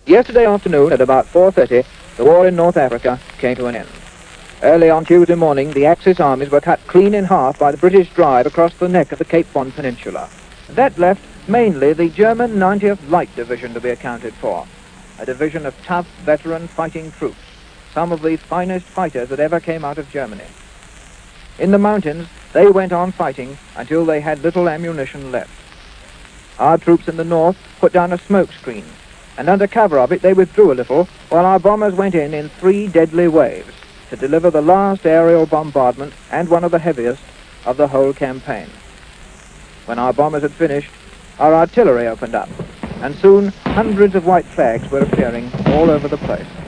Yesterday afternoon at about 4:30, the war in North Africa came to an end. Early on Tuesday morning, the Axis armies were cut clean in half by the British drive across the neck of the Cape Bon Peninsula. That left mainly the German 90th Light Division to be accounted for, a division of tough, veteran fighting troops, some of the finest fighters that ever came out of Germany. In the mountains, they went on fighting until they had little ammunition left. Our troops in the north put down a smoke screen, and under cover of it they withdrew a little while our bombers went in 3 deadly waves to deliver the last aerial bombardment and one of the heaviest of the whole campaign. When our bombers had finished, our artillery opened up, and soon hundreds of white flags were appearing all over the place.